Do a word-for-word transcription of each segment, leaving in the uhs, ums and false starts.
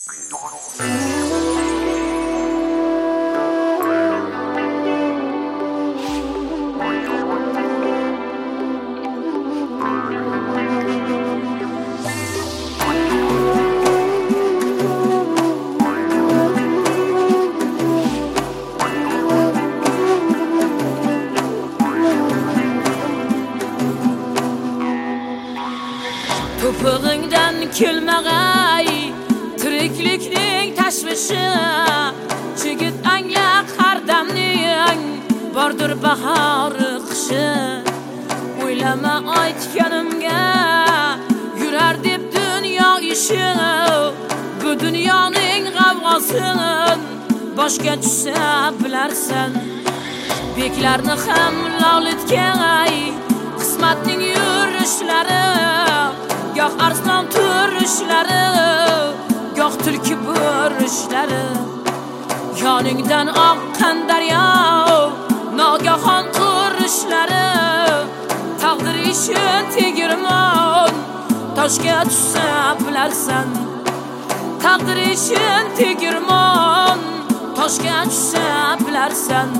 To'pig'ingdan kelmag'ay tiriklikning tashvishi, chigit angla har damning bordir bahori qishi. O'ylama aytganimga yurar deb dunyo ishi, bu dunyoning g'avg'osin boshga tushsa bilarsan. Beklarni ham lolitgay qismatning yurishlari, goh arslon turishlari, goh tulki bo'rishlari. Yoningdan oqqan daryo nogahon qurishlari, taqdir ishin tegirmon toshga tushsa bilarsan. Taqdir ishin tegirmon toshga tushsa bilarsan.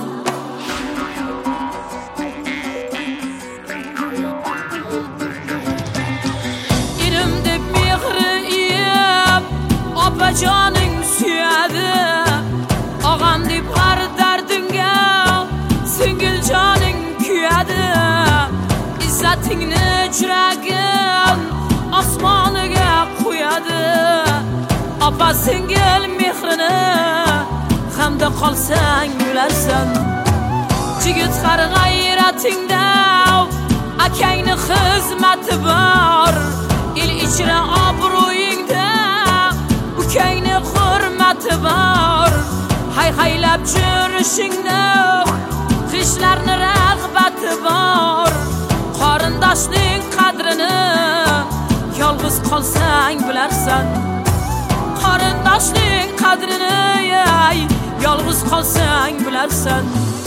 Opajoning suyadi, og'am deb har dardinga singil joning kuyadi. Izzatingni chiragim osmoniga qo'yadi. Opa singil mehrini hamda qolsang bilarsan. Jigit har g'ayratingda akangni xizmati bor. El ichra obro'yingda ukangni hurmati bor. Hay haylab yurishingda qishlarni rag'bati bor. Qarindoshning qadrini yolg'iz qolsang bilarsan. Qarindoshning qadrini yolg'iz qolsang bilarsan.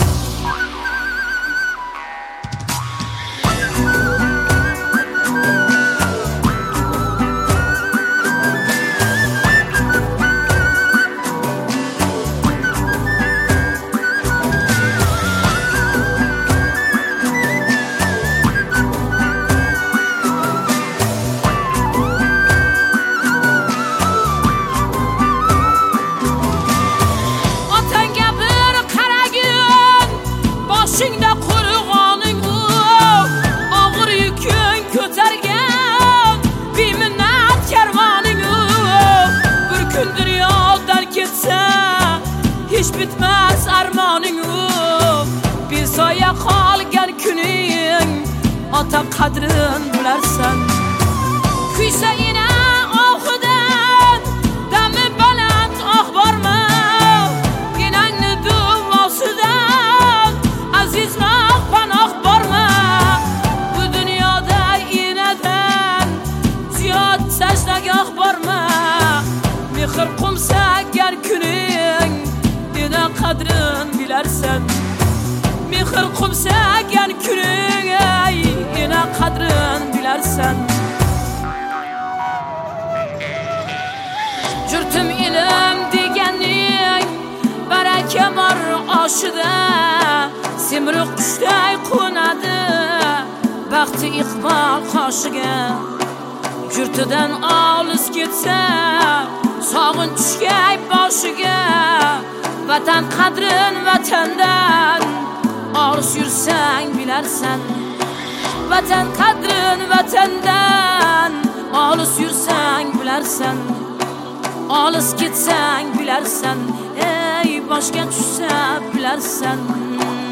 Boshingda qurg'oning u, og'ir yukun ko'targan beminnat karvoning u. Bir kun dunyodan ketsa hech bitmas armoning u. Besoya qolgan kuning ota qadrin bilarsan. Kuysa ina oxidan dami baland oh borma. Enangni duosidan azizroq panoh borma. Bu dunyoda inadan ziyod sajdagoh borma. Mehr qumsagan kuning ina qadrin bilarsan. Mehr qumsagan kuning ina qadrin bilarsan. Jurtim ilm deganing baraka bor oshida. Semruq qushday qo'nadi baxti iqbol qoshiga. Yurtidan olis ketsa sog'in tushgay boshiga. Vatan qadrin vatandan olis yursang bilarsan. Vatan qadrin vatandan olis yursang bilarsan. Olis ketsang bilarsan, ey boshga tushsa bilarsan.